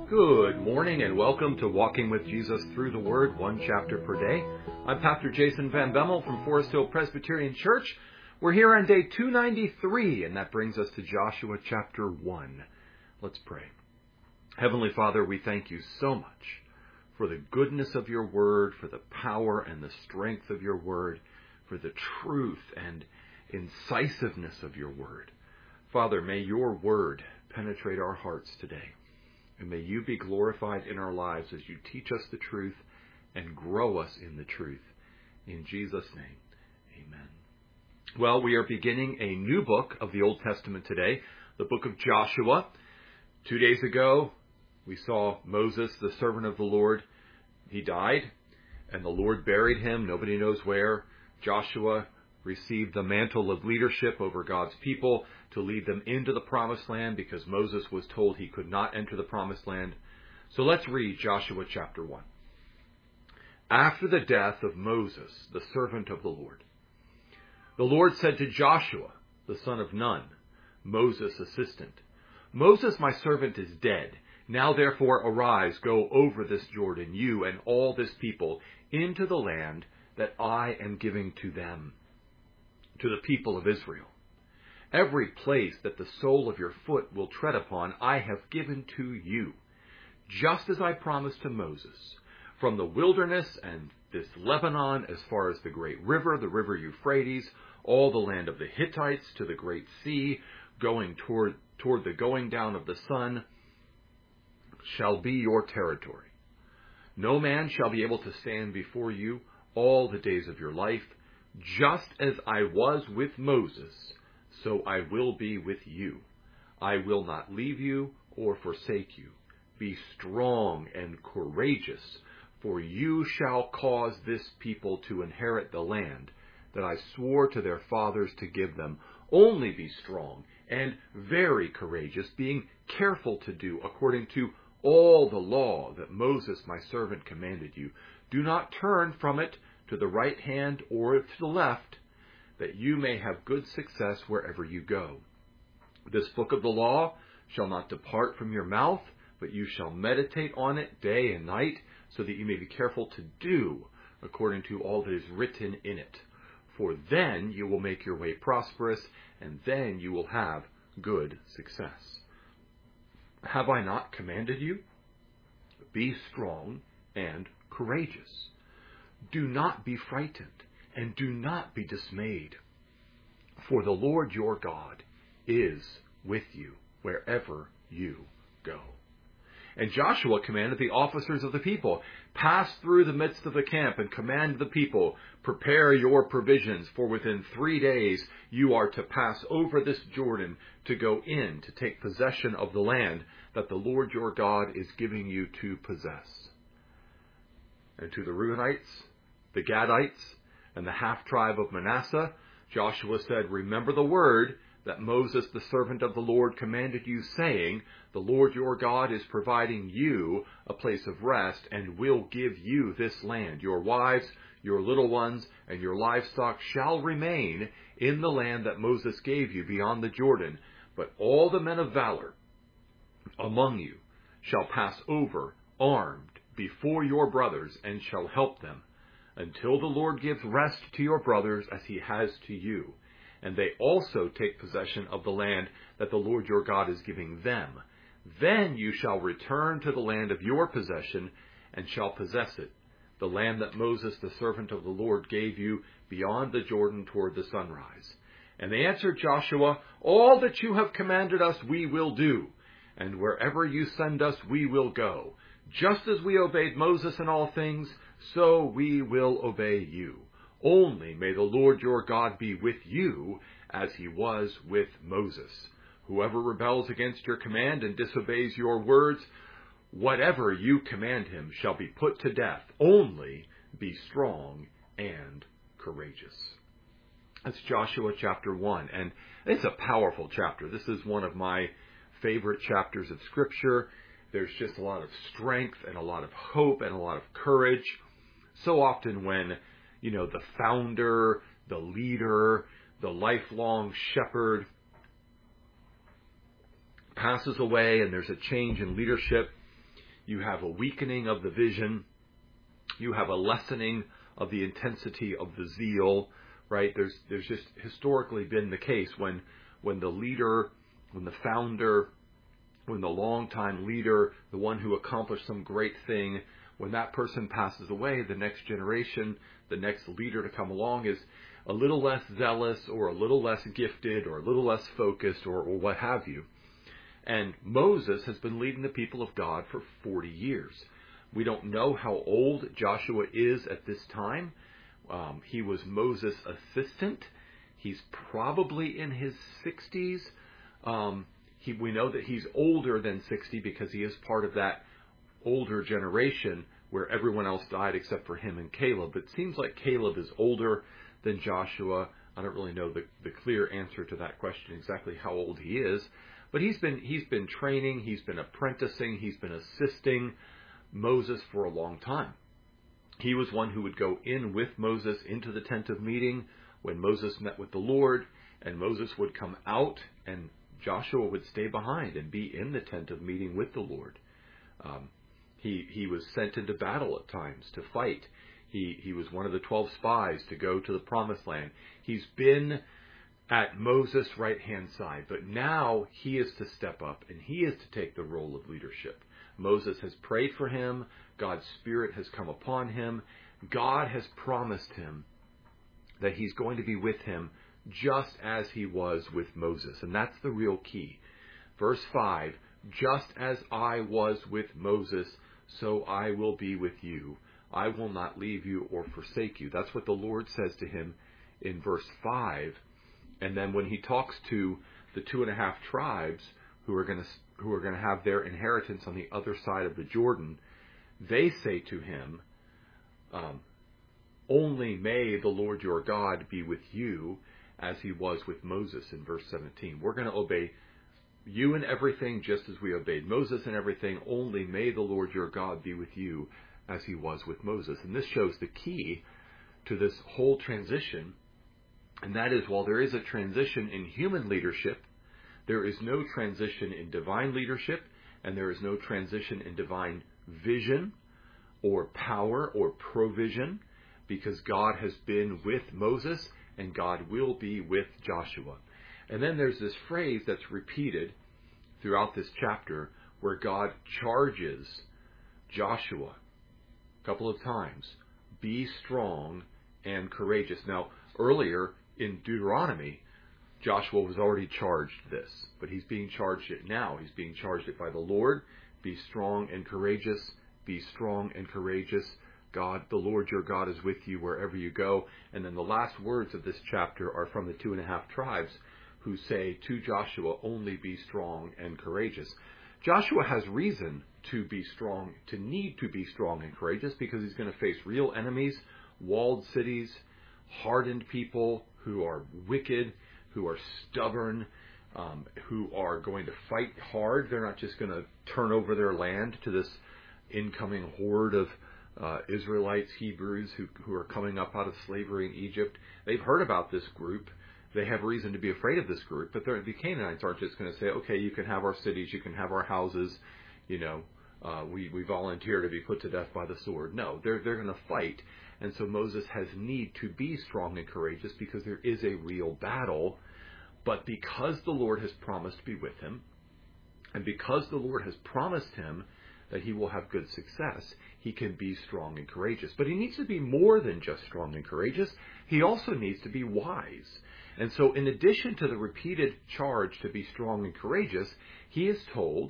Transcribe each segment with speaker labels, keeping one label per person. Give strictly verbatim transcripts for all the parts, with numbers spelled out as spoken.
Speaker 1: Good morning and welcome to Walking with Jesus Through the Word, one chapter per day. I'm Pastor Jason Van Bemmel from Forest Hill Presbyterian Church. We're here on day two ninety-three, and that brings us to Joshua chapter one. Let's pray. Heavenly Father, we thank you so much for the goodness of your word, for the power and the strength of your word, for the truth and incisiveness of your word. Father, may your word penetrate our hearts today. And may you be glorified in our lives as you teach us the truth and grow us in the truth. In Jesus' name, amen. Well, we are beginning a new book of the Old Testament today, the book of Joshua. Two days ago, we saw Moses, the servant of the Lord. He died, and the Lord buried him. Nobody knows where. Joshua received the mantle of leadership over God's people to lead them into the promised land because Moses was told he could not enter the promised land. So let's read Joshua chapter one. After the death of Moses, the servant of the Lord, the Lord said to Joshua, the son of Nun, Moses' assistant, Moses, my servant, is dead. Now therefore arise, go over this Jordan, you and all this people, into the land that I am giving to them, to the people of Israel. Every place that the sole of your foot will tread upon, I have given to you, just as I promised to Moses. From the wilderness and this Lebanon, as far as the great river, the river Euphrates, all the land of the Hittites to the great sea, going toward, toward the going down of the sun, shall be your territory. No man shall be able to stand before you all the days of your life. Just as I was with Moses, so I will be with you. I will not leave you or forsake you. Be strong and courageous, for you shall cause this people to inherit the land that I swore to their fathers to give them. Only be strong and very courageous, being careful to do according to all the law that Moses my servant commanded you. Do not turn from it to the right hand or to the left, that you may have good success wherever you go. This book of the law shall not depart from your mouth, but you shall meditate on it day and night, so that you may be careful to do according to all that is written in it. For then you will make your way prosperous, and then you will have good success. Have I not commanded you? Be strong and courageous. Do not be frightened, and do not be dismayed, for the Lord your God is with you wherever you go. And Joshua commanded the officers of the people, pass through the midst of the camp and command the people, prepare your provisions, for within three days you are to pass over this Jordan to go in to take possession of the land that the Lord your God is giving you to possess. And to the Reubenites, the Gadites, and the half-tribe of Manasseh, Joshua said, remember the word that Moses, the servant of the Lord, commanded you, saying, the Lord your God is providing you a place of rest and will give you this land. Your wives, your little ones, and your livestock shall remain in the land that Moses gave you beyond the Jordan. But all the men of valor among you shall pass over armed before your brothers and shall help them, until the Lord gives rest to your brothers as he has to you, and they also take possession of the land that the Lord your God is giving them. Then you shall return to the land of your possession and shall possess it, the land that Moses the servant of the Lord gave you beyond the Jordan toward the sunrise. And they answered Joshua, all that you have commanded us we will do, and wherever you send us we will go. Just as we obeyed Moses in all things, so we will obey you. Only may the Lord your God be with you as he was with Moses. Whoever rebels against your command and disobeys your words, whatever you command him shall be put to death. Only be strong and courageous. That's Joshua chapter one, and it's a powerful chapter. This is one of my favorite chapters of Scripture. There's just a lot of strength and a lot of hope and a lot of courage. So often when, you know, the founder, the leader, the lifelong shepherd passes away and there's a change in leadership, You have a weakening of the vision. You have a lessening of the intensity of the zeal, right? There's there's just historically been the case when when the leader, when the founder, when the longtime leader, the one who accomplished some great thing, when that person passes away, the next generation, the next leader to come along is a little less zealous or a little less gifted or a little less focused or, or what have you. And Moses has been leading the people of God for forty years. We don't know how old Joshua is at this time. Um, he was Moses' assistant. He's probably in his sixties. Um, he, we know that he's older than sixty because he is part of that older generation where everyone else died except for him and Caleb. But it seems like Caleb is older than Joshua. I don't really know the, the clear answer to that question, exactly how old he is. But he's been he's been training, he's been apprenticing, he's been assisting Moses for a long time. He was one who would go in with Moses into the tent of meeting when Moses met with the Lord, and Moses would come out and Joshua would stay behind and be in the tent of meeting with the Lord. Um, he he was sent into battle at times to fight. He he was one of the twelve spies to go to the promised land. He's been at Moses' right-hand side, but now he is to step up and he is to take the role of leadership. Moses has prayed for him. God's Spirit has come upon him. God has promised him that he's going to be with him just as he was with Moses. And that's the real key. Verse five, just as I was with Moses, so I will be with you. I will not leave you or forsake you. That's what the Lord says to him in verse five. And then when he talks to the two and a half tribes who are going to who are going to have their inheritance on the other side of the Jordan, they say to him, um, only may the Lord your God be with you as he was with Moses in verse seventeen. We're going to obey you in everything just as we obeyed Moses in everything. Only may the Lord your God be with you as he was with Moses. And this shows the key to this whole transition. And that is, while there is a transition in human leadership, there is no transition in divine leadership, and there is no transition in divine vision or power or provision, because God has been with Moses and God will be with Joshua. And then there's this phrase that's repeated throughout this chapter where God charges Joshua a couple of times, be strong and courageous. Now, earlier in Deuteronomy, Joshua was already charged this, but he's being charged it now. He's being charged it by the Lord. Be strong and courageous. Be strong and courageous. God, the Lord your God is with you wherever you go. And then the last words of this chapter are from the two and a half tribes who say to Joshua, only be strong and courageous. Joshua has reason to be strong, to need to be strong and courageous, because he's going to face real enemies, walled cities, hardened people who are wicked, who are stubborn, um, who are going to fight hard. They're not just going to turn over their land to this incoming horde of uh, Israelites, Hebrews, who, who are coming up out of slavery in Egypt. They've heard about this group. They have reason to be afraid of this group, but the Canaanites aren't just going to say, okay, you can have our cities, you can have our houses, you know, uh, we, we volunteer to be put to death by the sword. No, they're, they're going to fight. And so Moses has need to be strong and courageous because there is a real battle. But because the Lord has promised to be with him, and because the Lord has promised him that he will have good success, he can be strong and courageous. But he needs to be more than just strong and courageous. He also needs to be wise. And so in addition to the repeated charge to be strong and courageous, he is told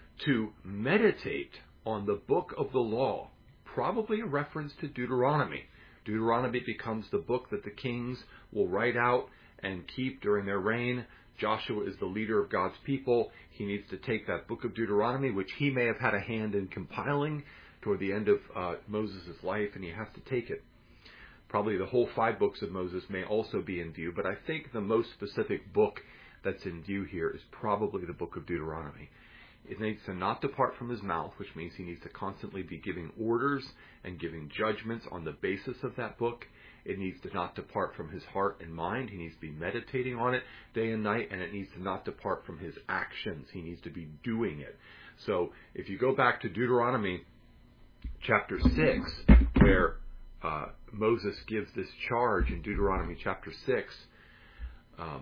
Speaker 1: to meditate on the book of the law, probably a reference to Deuteronomy. Deuteronomy becomes the book that the kings will write out and keep during their reign. Joshua is the leader of God's people. He needs to take that book of Deuteronomy, which he may have had a hand in compiling toward the end of uh, Moses' life, and he has to take it. Probably the whole five books of Moses may also be in view, but I think the most specific book that's in view here is probably the book of Deuteronomy. It needs to not depart from his mouth, which means he needs to constantly be giving orders and giving judgments on the basis of that book. It needs to not depart from his heart and mind. He needs to be meditating on it day and night, and it needs to not depart from his actions. He needs to be doing it. So if you go back to Deuteronomy chapter six, where uh, Moses gives this charge in Deuteronomy chapter six, um,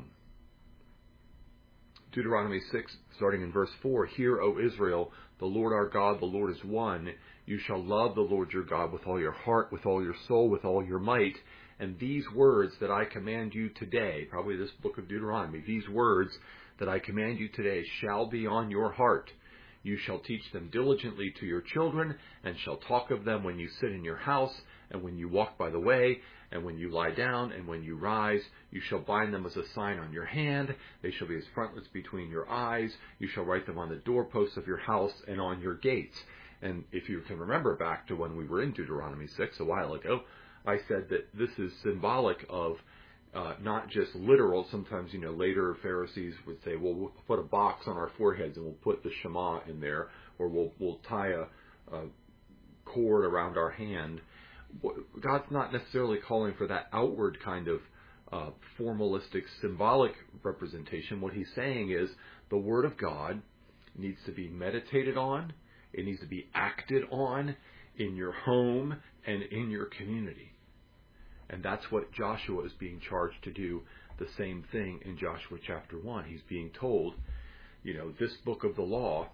Speaker 1: Deuteronomy six, starting in verse four, Hear, O Israel, the Lord our God, the Lord is one. You shall love the Lord your God with all your heart, with all your soul, with all your might. And these words that I command you today, probably this book of Deuteronomy, these words that I command you today shall be on your heart. You shall teach them diligently to your children, and shall talk of them when you sit in your house, and when you walk by the way, and when you lie down, and when you rise. You shall bind them as a sign on your hand. They shall be as frontlets between your eyes. You shall write them on the doorposts of your house and on your gates. And if you can remember back to when we were in Deuteronomy six a while ago, I said that this is symbolic of uh, not just literal. Sometimes, you know, later Pharisees would say, well, we'll put a box on our foreheads and we'll put the Shema in there, or we'll we'll tie a, a cord around our hand. God's not necessarily calling for that outward kind of uh, formalistic, symbolic representation. What he's saying is the Word of God needs to be meditated on. It needs to be acted on in your home and in your community. And that's what Joshua is being charged to do, the same thing in Joshua chapter one. He's being told, you know, this book of the law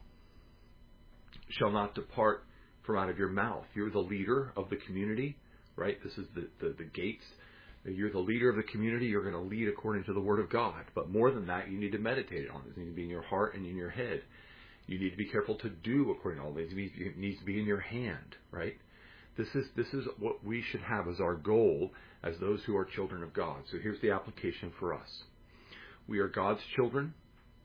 Speaker 1: shall not depart from out of your mouth. You're the leader of the community, right? This is the, the, the gates. You're the leader of the community. You're going to lead according to the Word of God. But more than that, you need to meditate on it. It needs to be in your heart and in your head. You need to be careful to do according to all this. It needs to be in your hand, right? This is this is what we should have as our goal as those who are children of God. So here's the application for us. We are God's children.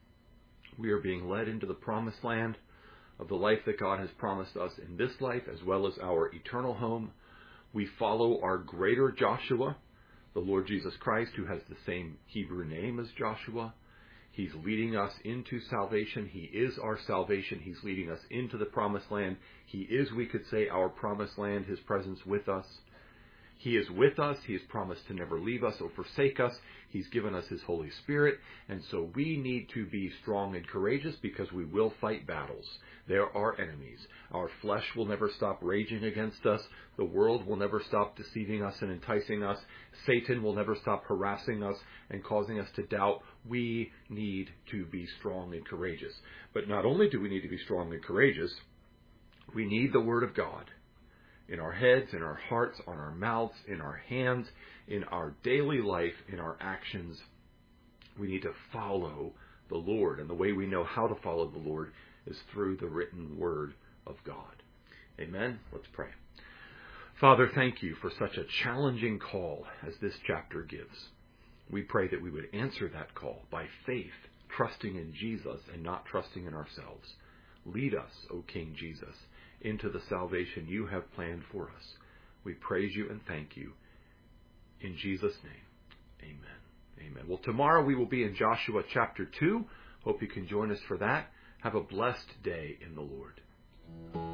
Speaker 1: We are being led into the promised land of the life that God has promised us in this life, as well as our eternal home. We follow our greater Joshua, the Lord Jesus Christ, who has the same Hebrew name as Joshua. He's leading us into salvation. He is our salvation. He's leading us into the promised land. He is, we could say, our promised land, His presence with us. He is with us. He has promised to never leave us or forsake us. He's given us His Holy Spirit. And so we need to be strong and courageous because we will fight battles. There are enemies. Our flesh will never stop raging against us. The world will never stop deceiving us and enticing us. Satan will never stop harassing us and causing us to doubt. We need to be strong and courageous. But not only do we need to be strong and courageous, we need the Word of God in our heads, in our hearts, on our mouths, in our hands, in our daily life, in our actions. We need to follow the Lord. And the way we know how to follow the Lord is through the written Word of God. Amen? Let's pray. Father, thank you for such a challenging call as this chapter gives. We pray that we would answer that call by faith, trusting in Jesus and not trusting in ourselves. Lead us, O King Jesus, into the salvation you have planned for us. We praise you and thank you. In Jesus' name, amen. Amen. Well, tomorrow we will be in Joshua chapter two. Hope you can join us for that. Have a blessed day in the Lord.